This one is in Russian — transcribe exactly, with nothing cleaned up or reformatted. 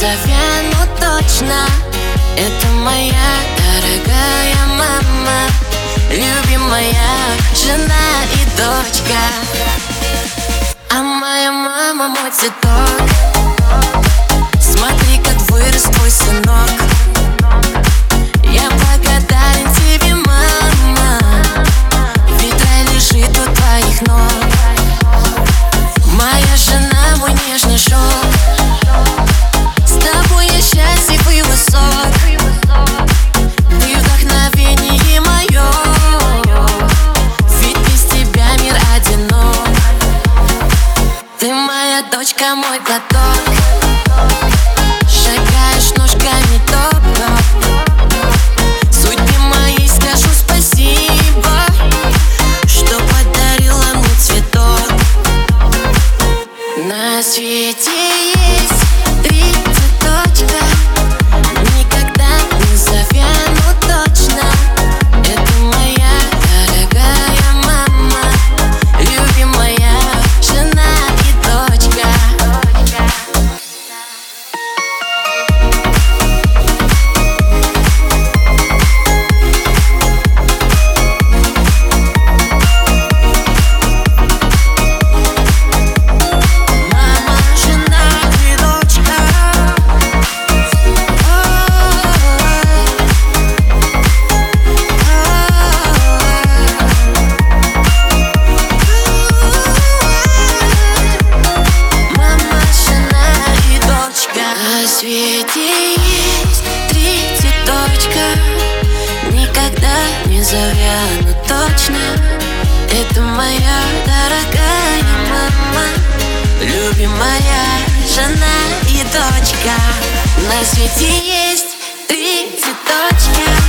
завяну точно. Это моя дорогая мама, любимая жена и дочка. А моя мама мой цветок. Смотри, как вырос твой сынок. Я благодарен тебе, мама, ведь рай лежит у твоих ног. Моя жена, мой нежный шелк. С тобой я счастлив и высок. Ты вдохновение мое, ведь без тебя мир одинок. Ты моя дочка, мой глоток. Шагаешь ножками топ-топ. Судьбе моей скажу спасибо, что подарила мне цветок. На свете есть три цветочка, никогда не завяну точно. Это моя дорогая мама, любимая жена и дочка. На свете есть три цветочка, никогда не завяну точно. Это моя дорогая мама, любимая жена и дочка. На свете есть три цветочка.